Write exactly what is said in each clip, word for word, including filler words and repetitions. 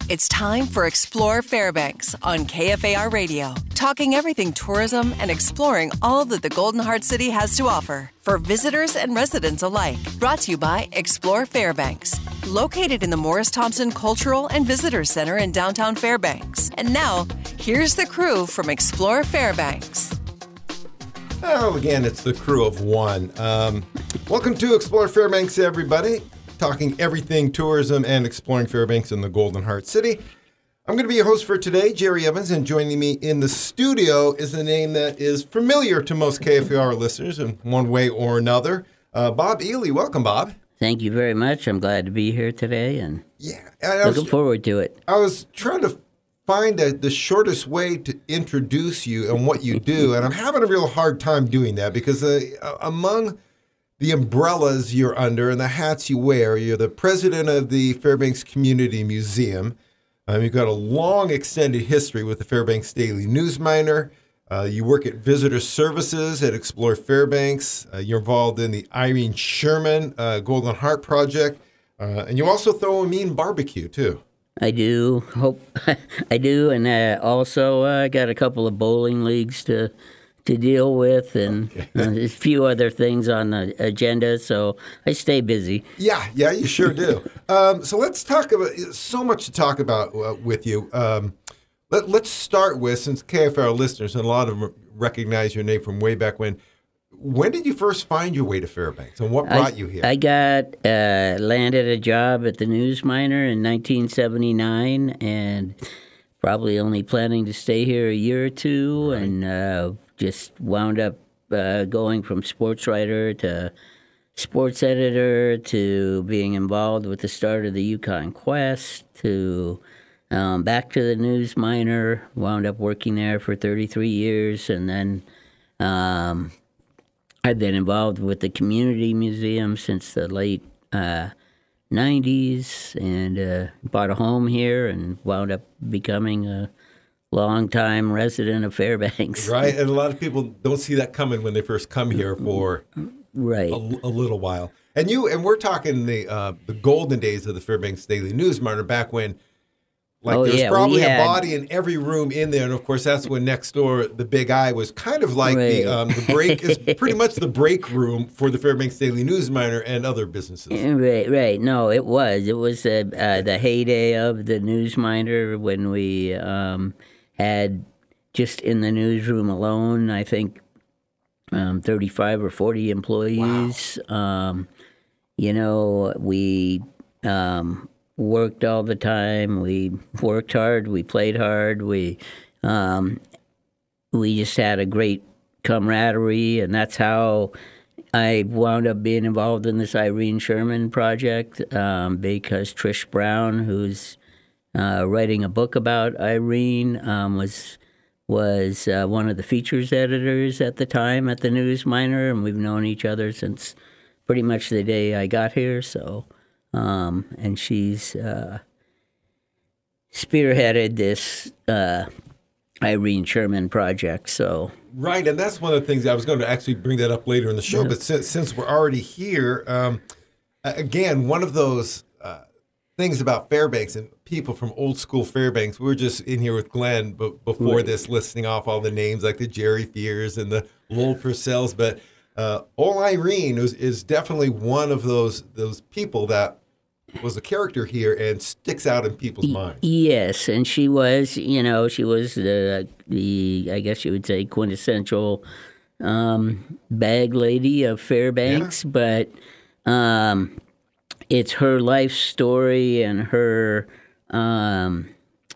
It's time for Explore Fairbanks on K F A R Radio, talking everything tourism and exploring all that the Golden Heart City has to offer for visitors and residents alike. Brought to you by Explore Fairbanks, located in the Morris Thompson Cultural and Visitors Center in downtown Fairbanks. And now, here's the crew from Explore Fairbanks. Well, again, it's the crew of one. Um, welcome to Explore Fairbanks, everybody. Talking everything tourism and exploring Fairbanks in the Golden Heart City. I'm going to be your host for today, Jerry Evans, and joining me in the studio is a name that is familiar to most K F A R listeners in one way or another. Uh, Bob Ely. Welcome, Bob. Thank you very much. I'm glad to be here today and yeah, I looking was, forward to it. I was trying to find a, the shortest way to introduce you and what you do, and I'm having a real hard time doing that because uh, among the umbrellas you're under and the hats you wear, you're the president of the Fairbanks Community Museum. Um, you've got a long extended history with the Fairbanks Daily News-Miner. Uh, you work at Visitor Services at Explore Fairbanks. Uh, you're involved in the Irene Sherman uh, Golden Heart Project. Uh, and you also throw a mean barbecue, too. I do. Hope I do. And uh, also I uh, got a couple of bowling leagues to to deal with, and okay. uh, a few other things on the agenda, so I stay busy. Yeah, yeah, you sure do. um, so let's talk about, so much to talk about uh, with you. Um, let, let's start with, since K F A R listeners, and a lot of them recognize your name from way back when, when did you first find your way to Fairbanks, and what brought I, you here? I got, uh, landed a job at the News-Miner in nineteen seventy-nine, and probably only planning to stay here a year or two, right. and uh, just wound up uh, going from sports writer to sports editor to being involved with the start of the Yukon Quest to um, back to the News-Miner. Wound up working there for thirty-three years, and then um, I've been involved with the Community Museum since the late uh, nineties, and uh, bought a home here and wound up becoming a long-time resident of Fairbanks. Right, and a lot of people don't see that coming when they first come here for right. a, a little while. And you and we're talking the uh, the golden days of the Fairbanks Daily News-Miner, back when like oh, there was yeah, probably had, a body in every room in there, and of course that's when next door the Big Eye was kind of like right. the um, the break is pretty much the break room for the Fairbanks Daily News-Miner and other businesses. Right, right. No, it was. It was uh, uh, the heyday of the News-Miner when we um, had just in the newsroom alone, I think, um, thirty-five or forty employees. Wow. Um, you know, we um, worked all the time. We worked hard. We played hard. We um, we just had a great camaraderie, and that's how I wound up being involved in this Irene Sherman project um, because Trish Brown, who's uh, writing a book about Irene, um, was was uh, one of the features editors at the time at the News-Miner, and we've known each other since pretty much the day I got here. So, um, and she's uh, spearheaded this uh, Irene Sherman project. So. Right, and that's one of the things I was going to actually bring that up later in the show. Yeah. But since since we're already here, um, again, one of those uh, things about Fairbanks and people from old school Fairbanks, we were just in here with Glenn but before right. this, listing off all the names like the Jerry Fears and the Lowell Purcells. But uh, old Irene is, is definitely one of those those people that was a character here and sticks out in people's minds. Yes, and she was, you know, she was the, the I guess you would say, quintessential um, bag lady of Fairbanks, yeah. but um, it's her life story and her, um,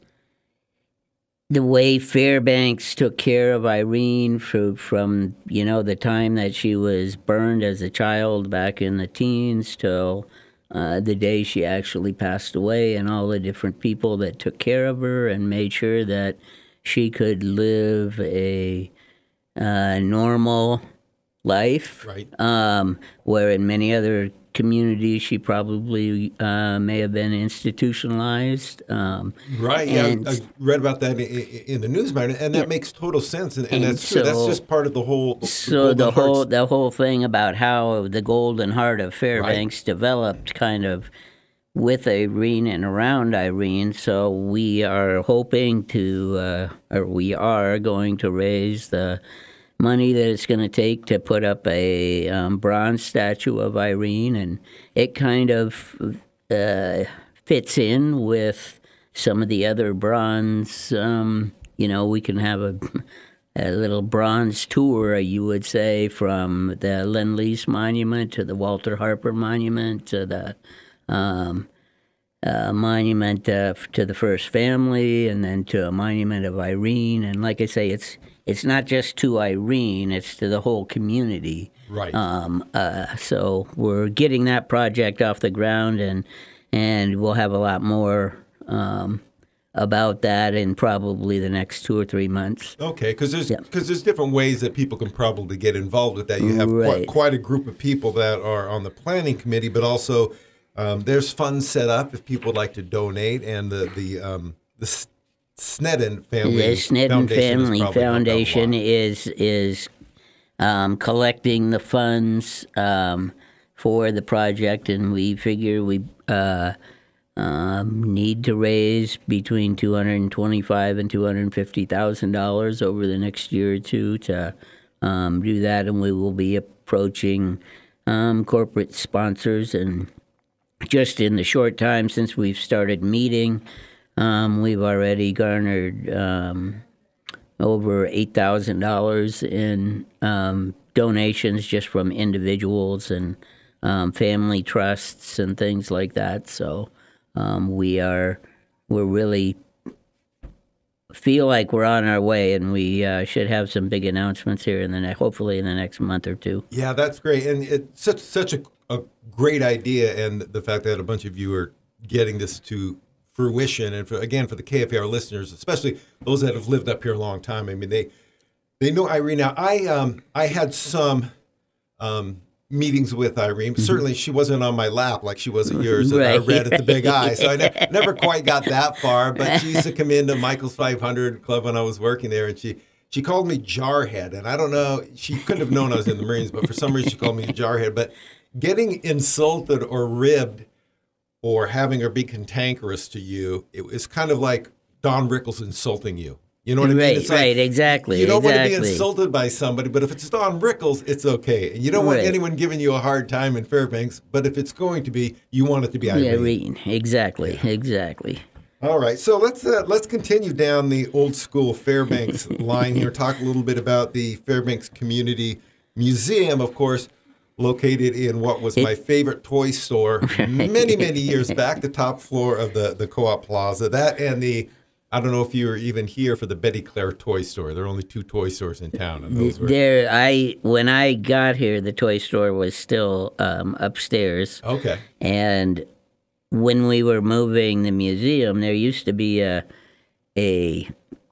the way Fairbanks took care of Irene from, from, you know, the time that she was burned as a child back in the teens till Uh, the day she actually passed away, and all the different people that took care of her and made sure that she could live a uh, normal life. Right. Um, where in many other communities she probably uh, may have been institutionalized. Um, right. Yeah, I, I read about that in, in the News-Miner, and that yeah, makes total sense. And, and, and that's so, true. That's just part of the whole. The so the whole Hearts. the whole thing about how the Golden Heart of Fairbanks right. developed kind of with Irene and around Irene. So we are hoping to, uh, or we are going to raise the money that it's going to take to put up a um, bronze statue of Irene, and it kind of uh, fits in with some of the other bronze. Um, you know, we can have a, a little bronze tour, you would say, from the Lend-Lease Monument to the Walter Harper Monument to the um, uh, monument uh, to the First Family, and then to a monument of Irene. And like I say, it's it's not just to Irene; it's to the whole community. Right. Um, uh, so we're getting that project off the ground, and and we'll have a lot more um, about that in probably the next two or three months. Okay, because there's Yeah. because there's different ways that people can probably get involved with that. You have quite, Right. quite a group of people that are on the planning committee, but also um, there's funds set up if people would like to donate, and the the um, the S- Snedden family The Snedden Foundation is Family probably helped out a Foundation lot. is is um, collecting the funds um, for the project, and we figure we uh, um, need to raise between two hundred twenty-five and two hundred fifty thousand dollars over the next year or two to um, do that, and we will be approaching um, corporate sponsors. And just in the short time since we've started meeting, um, we've already garnered um, over eight thousand dollars in um, donations just from individuals and um, family trusts and things like that. So um, we are we're really feel like we're on our way, and we uh, should have some big announcements here in the ne- hopefully in the next month or two. Yeah, that's great, and it's such such a, a great idea, and the fact that a bunch of you are getting this to fruition, and for, again for the K F A R listeners, especially those that have lived up here a long time. I mean, they they know Irene. Now, I um I had some um, meetings with Irene. Certainly, she wasn't on my lap like she was at yours that I Right, read at the Big right. Eye. So I ne- never quite got that far. But she used to come into Michael's five hundred Club when I was working there, and she. She called me Jarhead, and I don't know, she couldn't have known I was in the Marines, but for some reason she called me Jarhead. But getting insulted or ribbed or having her be cantankerous to you, it was kind of like Don Rickles insulting you. You know what I mean? Right, It's like, right, exactly. You don't exactly. want to be insulted by somebody, but if it's Don Rickles, it's okay. And you don't want Right. anyone giving you a hard time in Fairbanks, but if it's going to be, you want it to be Irene. Yeah, Irene. Exactly, exactly. All right, so let's uh, let's continue down the old school Fairbanks line here. Talk a little bit about the Fairbanks Community Museum, of course, located in what was my favorite toy store many many years back, the top floor of the the Co-op Plaza. That and the I don't know if you were even here for the Betty Claire toy store. There are only two toy stores in town, and those were There, I when I got here, the toy store was still um, upstairs, okay. and when we were moving the museum, there used to be a a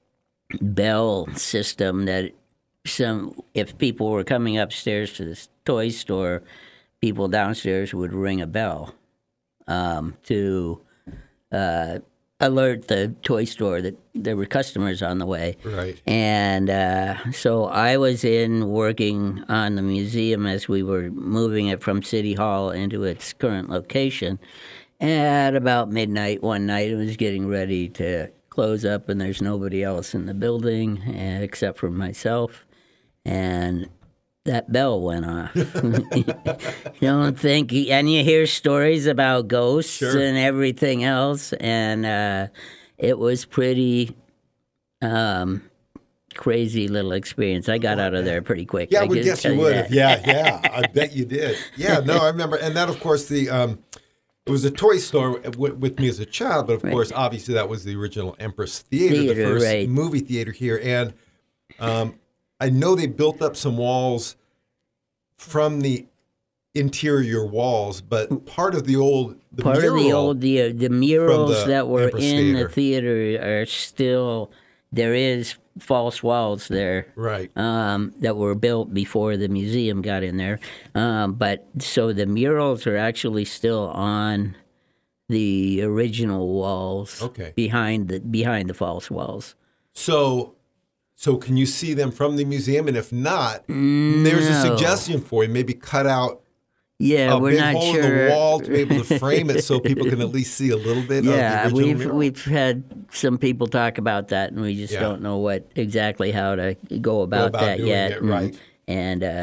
bell system that some if people were coming upstairs to the toy store, people downstairs would ring a bell um, to uh, alert the toy store that there were customers on the way. Right. And uh, so I was in working on the museum as we were moving it from City Hall into its current location. At about midnight one night, it was getting ready to close up, and there's nobody else in the building uh, except for myself. And that bell went off. You don't think, and you hear stories about ghosts Sure. and everything else, and uh, it was pretty um, crazy little experience. I got out of there pretty quick. Yeah, I I would can guess tell you would. that. Have. Yeah, yeah. I bet you did. Yeah, no, I remember. And that, of course, the um, it was a toy store w- with me as a child, but of Right. course, obviously, that was the original Empress Theater, the Theater, first right. movie theater here. And um, I know they built up some walls from the interior walls, but part of the old the Part mural, of the old the uh, the murals the that were Empress in Theater. the theater are still there. Is false walls there. right? Um, that were built before the museum got in there. Um, but so the murals are actually still on the original walls Okay. behind the behind the false walls. So, so can you see them from the museum? And if not, there's a No. suggestion for you. Maybe cut out Yeah, a we're big not hole sure. in the wall to be able to frame it so people can at least see a little bit Yeah, of the original we've mural? we've had some people talk about that, and we just Yeah. don't know what exactly how to go about, about that doing yet. it, and, right. And uh,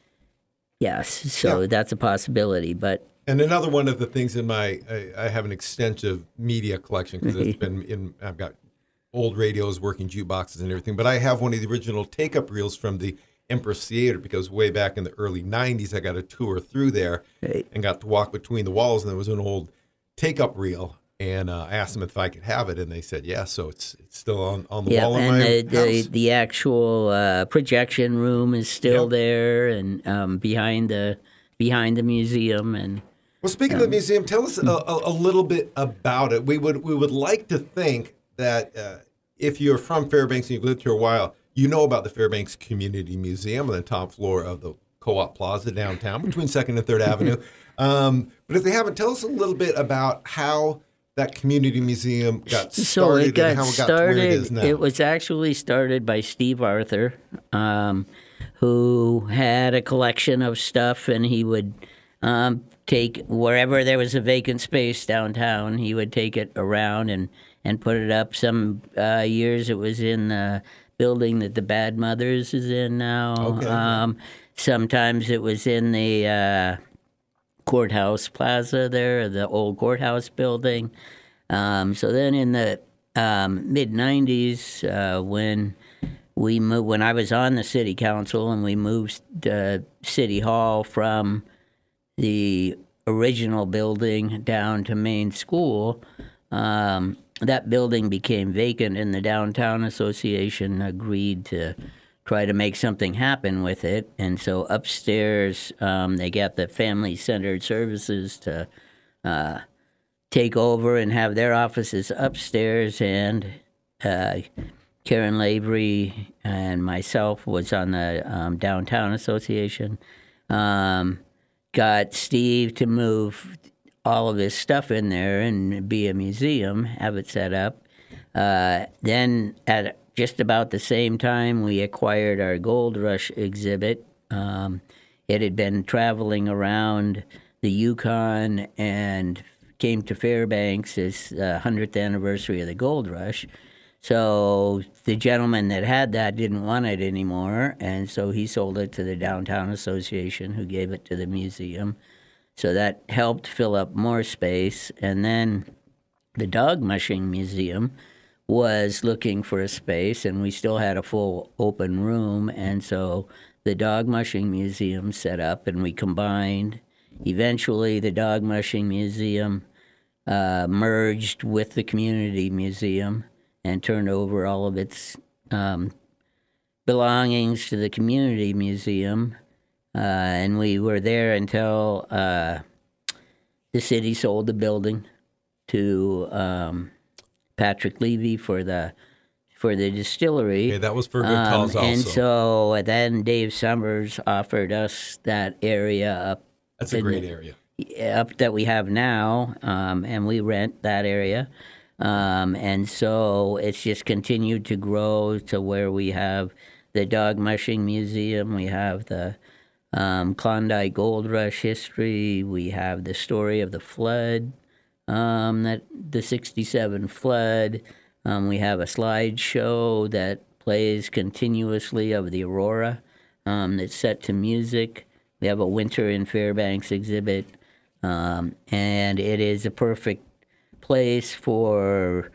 yes, so Yeah. that's a possibility. But And another one of the things in my, I, I have an extensive media collection because it's been in, I've got old radios, working jukeboxes and everything, but I have one of the original take-up reels from the Empress Theater because way back in the early nineties, I got a tour through there Right. and got to walk between the walls, and there was an old take-up reel, and uh, I asked them if I could have it, and they said yes, so it's it's still on, on the yeah, wall in and my the, the house. the actual uh, projection room is still Yep. there, and um, behind the behind the museum, and Well, speaking of the museum, tell us a, a, a little bit about it. We would we would like to think that uh, if you're from Fairbanks and you've lived here a while, you know about the Fairbanks Community Museum on the top floor of the Co-op Plaza downtown between second and third Avenue. Um, but if they haven't, tell us a little bit about how that community museum got so started it got and how it got started. to where it is now. It was actually started by Steve Arthur, um, who had a collection of stuff, and he would um, take wherever there was a vacant space downtown, he would take it around and, and put it up. Some uh, years it was in the building that the Bad Mothers is in now. Okay. Um, sometimes it was in the uh, courthouse plaza there, the old courthouse building. Um, so then in the um, mid nineties, uh, when we moved, when I was on the city council and we moved uh, City Hall from the original building down to main school, um, that building became vacant, and the Downtown Association agreed to try to make something happen with it. And so upstairs, um, they got the family-centered services to uh, take over and have their offices upstairs. And uh, Karen Lavery and myself was on the um, Downtown Association. Um, got Steve to move all of his stuff in there and be a museum, have it set up. Uh, then at just about the same time, we acquired our Gold Rush exhibit. Um, it had been traveling around the Yukon and came to Fairbanks as the hundredth anniversary of the Gold Rush. So the gentleman that had that didn't want it anymore, and so he sold it to the Downtown Association, who gave it to the museum. So that helped fill up more space. And then the Dog Mushing Museum was looking for a space, and we still had a full open room. And so the Dog Mushing Museum set up, and we combined. Eventually, the Dog Mushing Museum uh, merged with the Community Museum and turned over all of its um, belongings to the Community Museum. Uh, and we were there until uh, the city sold the building to um, Patrick Levy for the for the distillery. Okay, that was for a good Um, cause also. And so then Dave Summers offered us that area up. That's a in great the- area. Up that we have now, um, and we rent that area. Um, and so it's just continued to grow to where we have the Dog Mushing Museum, we have the um, Klondike Gold Rush history, we have the story of the flood, um, that the sixty-seven flood. Um, we have a slideshow that plays continuously of the Aurora, um, that's set to music. We have a Winter in Fairbanks exhibit, um, and it is a perfect place for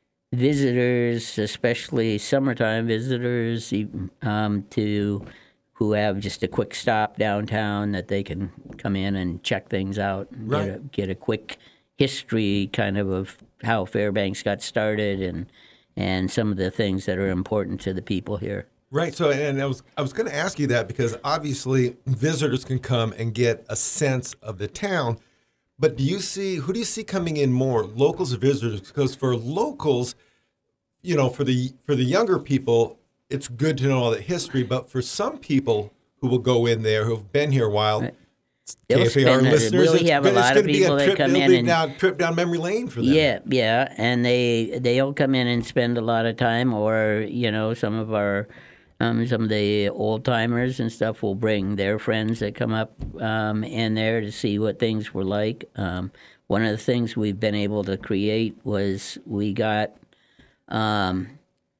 visitors, especially summertime visitors, um, to who have just a quick stop downtown that they can come in and check things out and Right. get, a, get a quick history kind of of how Fairbanks got started and and some of the things that are important to the people here. Right. So, and I was I was going to ask you that because obviously visitors can come and get a sense of the town. But do you see who do you see coming in more, locals or visitors? Because for locals, you know, for the for the younger people, it's good to know all the history. But for some people who will go in there who've been here a while, Right. They'll K F A R spend a- listeners, we it's have a gonna- it's lot of gonna be people that trip, come it'll in be and- down, trip down memory lane for them. Yeah, yeah, and they they'll come in and spend a lot of time, or you know, some of our Um, some of the old timers and stuff will bring their friends that come up um, in there to see what things were like. Um, one of the things we've been able to create was we got um,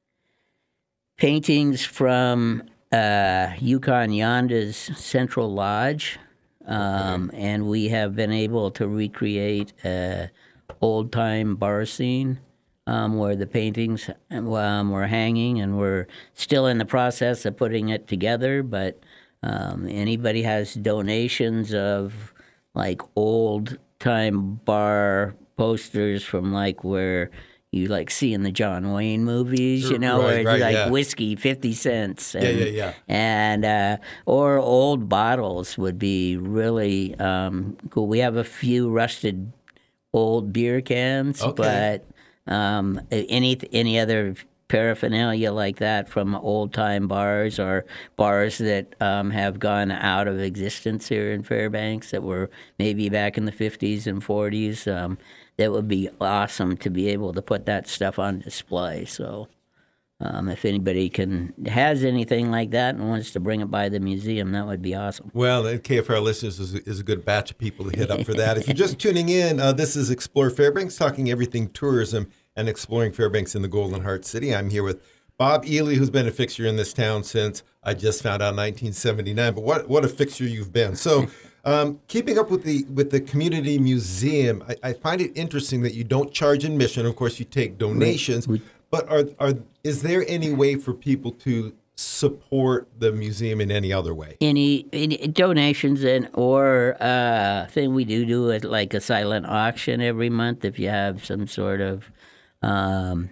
paintings from uh, Yukon Yonda's Central Lodge, um, okay. and we have been able to recreate an old-time bar scene. Um, where the paintings um, were hanging, and we're still in the process of putting it together. But um, anybody has donations of like old time bar posters from like where you like see in the John Wayne movies, you know, right, where it's right, like yeah. whiskey fifty cents, and, yeah, yeah, yeah, and uh, or old bottles would be really um, cool. We have a few rusted old beer cans, okay. but Um, any any other paraphernalia like that from old time bars or bars that um, have gone out of existence here in Fairbanks that were maybe back in the fifties and forties, um, that would be awesome to be able to put that stuff on display. So um, if anybody can has anything like that and wants to bring it by the museum, that would be awesome. Well, the K F A R listeners is, is a good batch of people to hit up for that. If you're just tuning in, uh, this is Explore Fairbanks, talking everything tourism and exploring Fairbanks in the Golden Heart City. I'm here with Bob Ely, who's been a fixture in this town since I just found out nineteen seventy-nine. But what what a fixture you've been. So um, keeping up with the with the community museum, I, I find it interesting that you don't charge admission. Of course, you take donations. We, but are are is there any way for people to support the museum in any other way? Any, any donations and or uh, thing we do do it like a silent auction every month if you have some sort of um,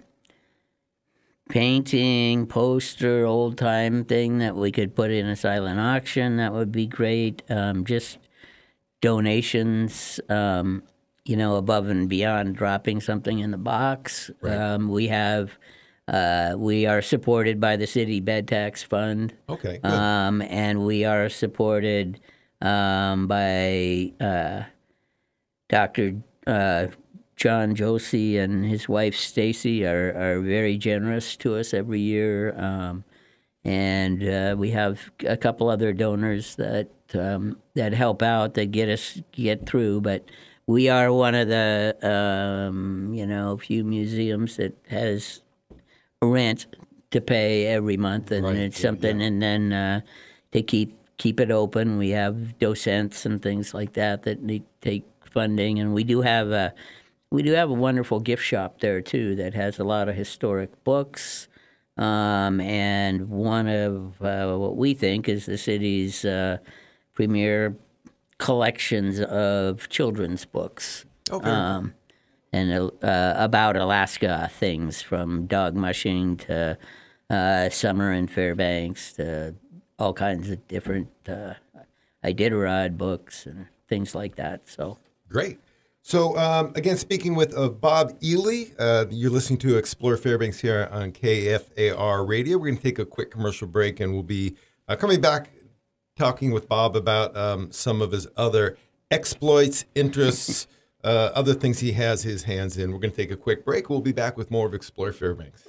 painting, poster, old time thing that we could put in a silent auction. That would be great. Um, just donations, um, you know, above and beyond dropping something in the box. Right. Um, we have. Uh, we are supported by the City Bed Tax Fund. Okay. Good. Um, and we are supported um, by uh, Doctor Uh, John Josie and his wife Stacy are, are very generous to us every year. Um, and uh, we have a couple other donors that um, that help out, that get us get through. But we are one of the um, you know few museums that has rent to pay every month, and right. it's something. Yeah. And then uh, to keep keep it open, we have docents and things like that that need take funding, and we do have a we do have a wonderful gift shop there too that has a lot of historic books, um, and one of uh, what we think is the city's uh, premier collections of children's books. Okay. Um, and uh, about Alaska things, from dog mushing to uh, summer in Fairbanks to all kinds of different uh, Iditarod books and things like that. So great. So um, again, speaking with uh, Bob Ely, uh, you're listening to Explore Fairbanks here on K F A R Radio. We're going to take a quick commercial break, and we'll be uh, coming back talking with Bob about um, some of his other exploits, interests, uh, other things he has his hands in. We're going to take a quick break. We'll be back with more of Explore Fairbanks.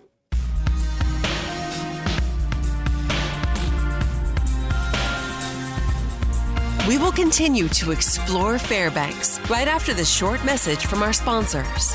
We will continue to explore Fairbanks right after this short message from our sponsors.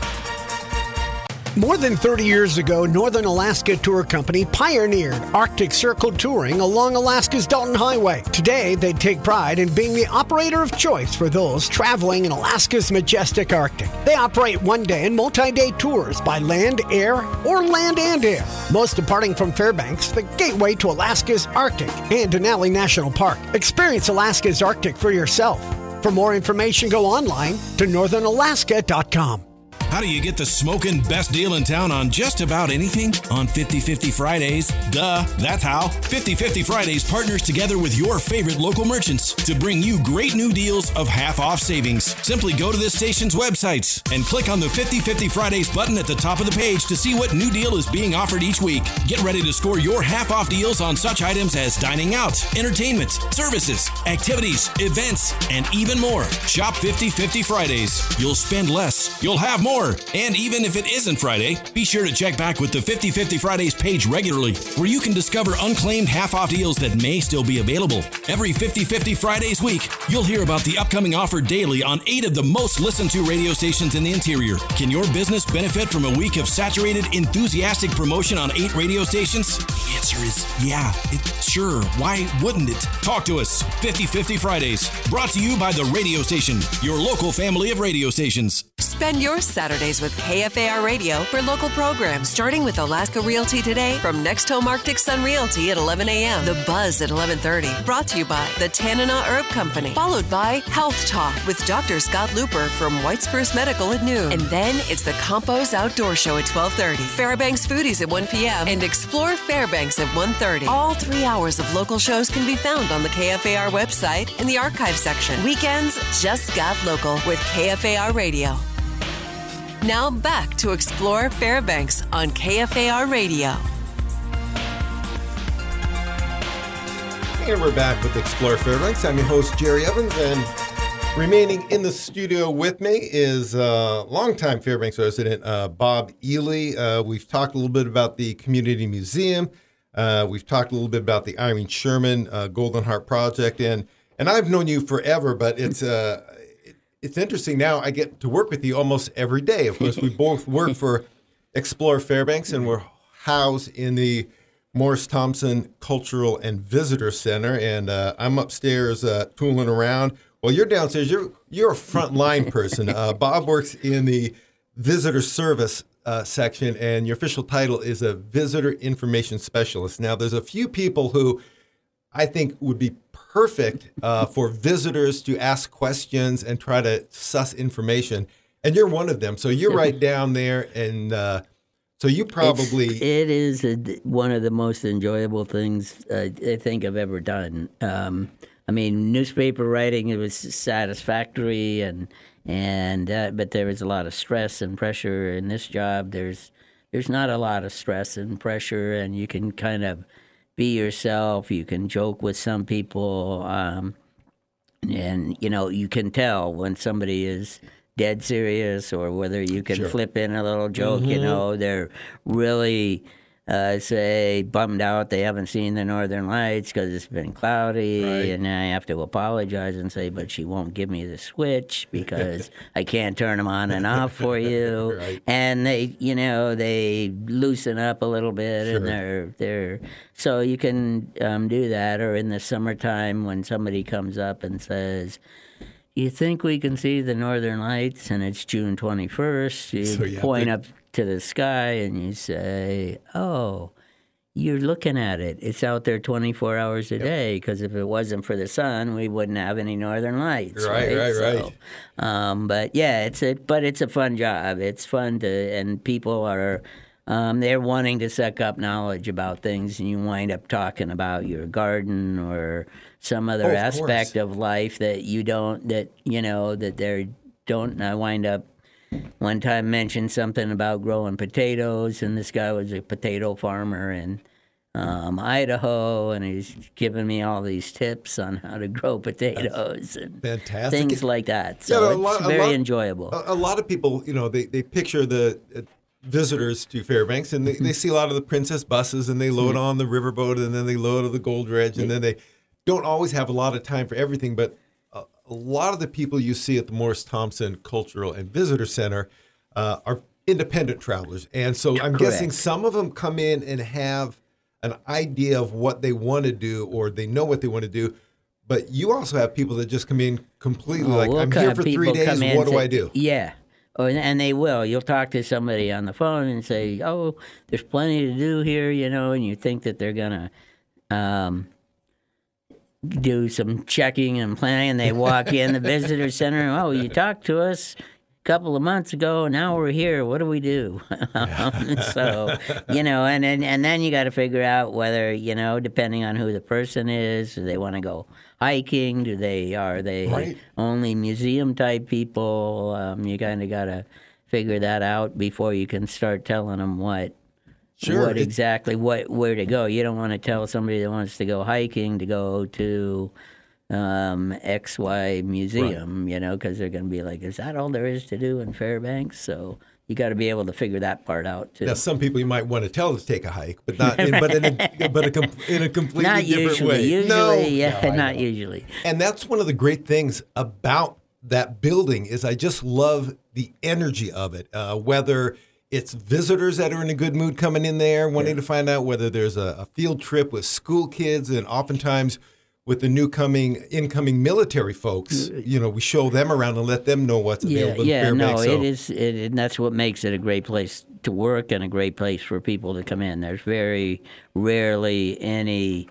More than thirty years ago, Northern Alaska Tour Company pioneered Arctic Circle touring along Alaska's Dalton Highway. Today, they take pride in being the operator of choice for those traveling in Alaska's majestic Arctic. They operate one-day and multi-day tours by land, air, or land and air. Most departing from Fairbanks, the gateway to Alaska's Arctic and Denali National Park. Experience Alaska's Arctic for yourself. For more information, go online to northern alaska dot com. How do you get the smoking best deal in town on just about anything? On fifty fifty Fridays. Duh, that's how. fifty fifty Fridays partners together with your favorite local merchants to bring you great new deals of half-off savings. Simply go to this station's websites and click on the fifty fifty Fridays button at the top of the page to see what new deal is being offered each week. Get ready to score your half-off deals on such items as dining out, entertainment, services, activities, events, and even more. Shop fifty fifty Fridays. You'll spend less. You'll have more. more. And even if it isn't Friday, be sure to check back with the fifty fifty Fridays page regularly, where you can discover unclaimed half-off deals that may still be available. Every fifty fifty Fridays week, you'll hear about the upcoming offer daily on eight of the most listened to radio stations in the interior. Can your business benefit from a week of saturated, enthusiastic promotion on eight radio stations? The answer is yeah, it sure. Why wouldn't it? Talk to us. fifty fifty Fridays, brought to you by the radio station, your local family of radio stations. Spend your Saturdays with K F A R Radio for local programs, starting with Alaska Realty Today from Next Home Arctic Sun Realty at eleven a.m. The Buzz at eleven thirty, brought to you by the Tanana Herb Company, followed by Health Talk with Doctor Scott Looper from White Spruce Medical at noon. And then it's the Campos Outdoor Show at twelve thirty, Fairbanks Foodies at one p.m., and Explore Fairbanks at one thirty. All three hours of local shows can be found on the K F A R website in the archive section. Weekends just got local with K F A R Radio. Now back to Explore Fairbanks on K F A R Radio. And we're back with Explore Fairbanks. I'm your host, Jerry Evans, and remaining in the studio with me is uh, longtime Fairbanks resident uh, Bob Ely. Uh, we've talked a little bit about the Community Museum. Uh, we've talked a little bit about the Irene Sherman uh, Golden Heart Project, and and I've known you forever, but it's uh, it's interesting now. I get to work with you almost every day. Of course, we both work for Explore Fairbanks, and we're housed in the Morris Thompson Cultural and Visitor Center, and uh, I'm upstairs uh, tooling around. Well, you're downstairs. You're you're a frontline person. Uh, Bob works in the visitor service uh, section, and your official title is a visitor information specialist. Now, there's a few people who I think would be perfect uh, for visitors to ask questions and try to suss information, and you're one of them. So you're right down there, and uh, so you probably it's, it is a, one of the most enjoyable things uh, I think I've ever done. Um, I mean, newspaper writing, it was satisfactory, and and uh, but there was a lot of stress and pressure in this job. There's there's not a lot of stress and pressure, and you can kind of be yourself. You can joke with some people, um, and you know you can tell when somebody is dead serious or whether you can Sure. flip in a little joke. Mm-hmm. You know, they're really. Uh, say bummed out they haven't seen the Northern Lights because it's been cloudy, Right. and I have to apologize and say, but she won't give me the switch because I can't turn them on and off for you. Right. And they, you know, they loosen up a little bit, Sure. and they're they're so you can um, do that. Or in the summertime when somebody comes up and says, "You think we can see the Northern Lights?" and it's June twenty-first, you So you have point to- up to the sky and you say, "Oh, you're looking at it. It's out there twenty-four hours a day, because if it wasn't for the sun, we wouldn't have any Northern Lights." Right, right, So, um, but yeah, it's a but it's a fun job. It's fun to, and people are um, they're wanting to suck up knowledge about things, and you wind up talking about your garden or some other Oh, of aspect course. of life that you don't that you know that they don't. I wind up. One time mentioned something about growing potatoes, and this guy was a potato farmer in um, Idaho, and he's giving me all these tips on how to grow potatoes and fantastic. things like that. Yeah, So a lot- it's a very lot- enjoyable. A, a lot of people, you know, they, they picture the uh, visitors to Fairbanks, and they, they see a lot of the Princess buses, and they load on the riverboat, and then they load on the Gold Dredge, and then they don't always have a lot of time for everything. But a, a lot of the people you see at the Morris Thompson Cultural and Visitor Center uh, are independent travelers. And so I'm guessing Correct. some of them come in and have an idea of what they want to do, or they know what they want to do. But you also have people that just come in completely Oh, like, we'll I'm have here for three people days, come in what do say- I do? Yeah. Oh, and- and they will. You'll talk to somebody on the phone and say, "Oh, there's plenty to do here," you know, and you think that they're gonna um, do some checking and planning. And they walk in the visitor center. And, "Oh, you talked to us a couple of months ago. Now we're here. What do we do?" So, you know, and, and and then you got to figure out whether, you know, depending on who the person is, do they want to go hiking? Do they are they Right. only museum type people? Um, you kind of got to figure that out before you can start telling them what Sure, what it- exactly what where to go. You don't want to tell somebody that wants to go hiking to go to um, X Y museum, you know, because they're going to be like, "Is that all there is to do in Fairbanks?" So you got to be able to figure that part out too. Now, some people you might want to tell to take a hike, but not, in, but in a, but a com- in a completely not different usually, way. Usually, no, yeah, no, not know. usually. And that's one of the great things about that building is I just love the energy of it. Uh, whether it's visitors that are in a good mood coming in there, wanting yeah. to find out whether there's a, a field trip with school kids, and oftentimes with the new coming, incoming military folks, you know, we show them around and let them know what's available yeah, in yeah, Fairbanks. no, So. it is, it, and that's what makes it a great place to work and a great place for people to come in. There's very rarely any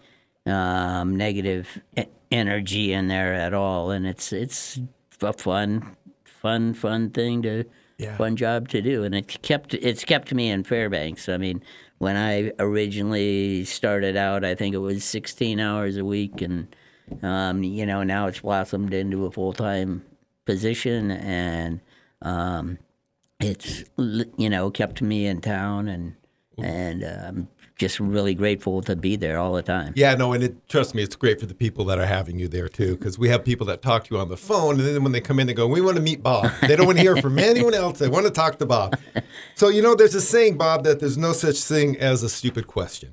um, negative e- energy in there at all, and it's it's a fun, fun, fun thing to, Yeah. fun job to do, and it kept it's kept me in Fairbanks. I mean, when I originally started out, I think it was sixteen hours a week, and um, you know, now it's blossomed into a full time position, and um, it's you know kept me in town, and and I'm just really grateful to be there all the time. Yeah, no, and it, trust me, it's great for the people that are having you there too, because we have people that talk to you on the phone, and then when they come in, they go, "We want to meet Bob." They don't want to hear from anyone else. They want to talk to Bob. So you know, there's a saying, Bob, that there's no such thing as a stupid question.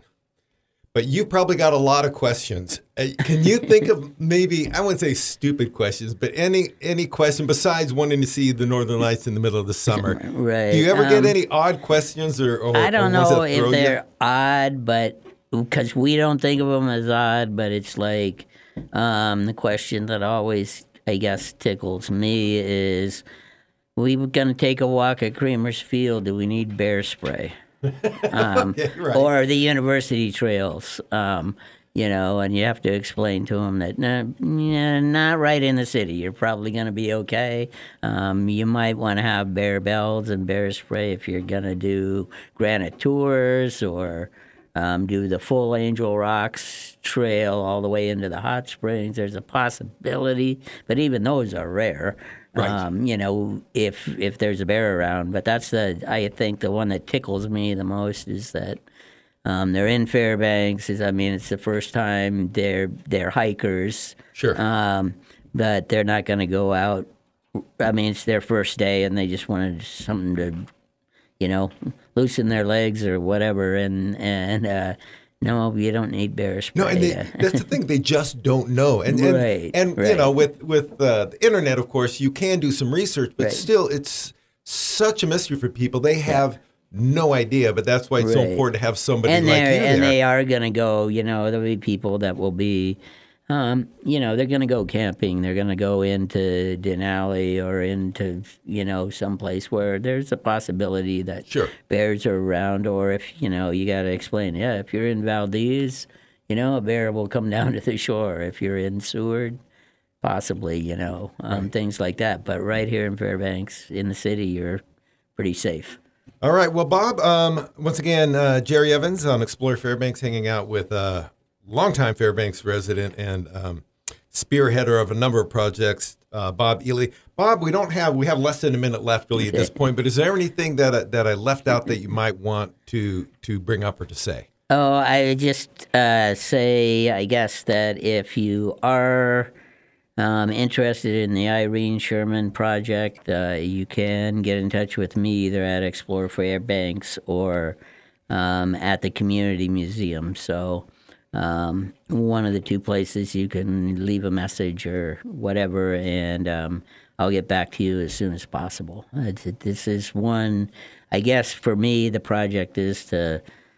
But you've probably got a lot of questions. Uh, can you think of maybe, I wouldn't say stupid questions, but any any question besides wanting to see the Northern Lights in the middle of the summer? Right. Do you ever um, get any odd questions? or, or I don't or ones know that if throw they're you? odd, but because we don't think of them as odd, but it's like um, the question that always, I guess, tickles me is, we were going to take a walk at Creamer's Field. Do we need bear spray? Um, Okay, right. Or the university trails, um, you know, and you have to explain to them that nah, yeah, not right in the city. You're probably going to be okay. Um, you might want to have bear bells and bear spray if you're going to do granite tours or um, do the full Angel Rocks trail all the way into the hot springs. There's a possibility, but even those are rare. Right. Um, you know, if if there's a bear around, but that's the I think the one that tickles me the most is that um, they're in Fairbanks. Is I mean, it's the first time they're they're hikers. Sure. Um, but they're not going to go out. I mean, it's their first day, and they just wanted something to, you know, loosen their legs or whatever. And and uh, no, you don't need bear spray. No, and they, that's the thing. They just don't know. And and, Right, and you right. know, with with uh, the internet, of course, you can do some research, but Right. still, it's such a mystery for people. They have no idea, but that's why it's so Right. important to have somebody and like you they're there. and they are going to go. You know, there'll be people that will be. Um, you know, they're going to go camping. They're going to go into Denali or into, you know, someplace where there's a possibility that Sure. bears are around. Or if, you know, you got to explain, yeah, if you're in Valdez, you know, a bear will come down to the shore. If you're in Seward, possibly, you know, um, things like that. But right here in Fairbanks, in the city, you're pretty safe. All right. Well, Bob, um, once again, uh, Jerry Evans on Explore Fairbanks, hanging out with uh, longtime Fairbanks resident and um, spearheader of a number of projects, uh, Bob Ely. Bob, we don't have we have less than a minute left, really, at this point. But is there anything that I, that I left out that you might want to to bring up or to say? Oh, I would just uh, say, I guess, that if you are um, interested in the Irene Sherman project, uh, you can get in touch with me either at Explore Fairbanks or um, at the Community Museum. So um, one of the two places you can leave a message or whatever, and um, I'll get back to you as soon as possible. It's, this is one, I guess, for me, the project is to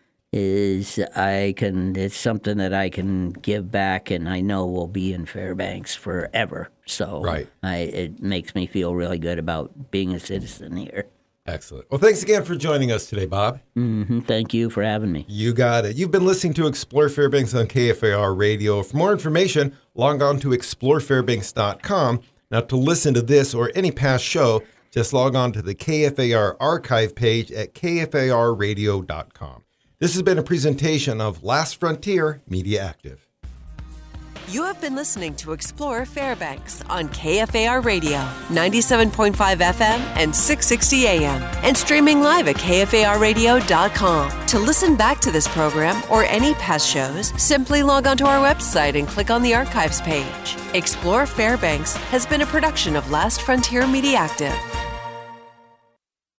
is I can, it's something that I can give back, and I know will be in Fairbanks forever. So Right. I, it makes me feel really good about being a citizen here. Excellent. Well, thanks again for joining us today, Bob. hmm Thank you for having me. You got it. You've been listening to Explore Fairbanks on K F A R Radio. For more information, log on to explore fairbanks dot com. Now, to listen to this or any past show, just log on to the K F A R archive page at K F A R radio dot com. This has been a presentation of Last Frontier Media Active. You have been listening to Explore Fairbanks on K F A R Radio, ninety-seven point five F M and six sixty A M, and streaming live at K F A R radio dot com. To listen back to this program or any past shows, simply log onto our website and click on the archives page. Explore Fairbanks has been a production of Last Frontier Media Active.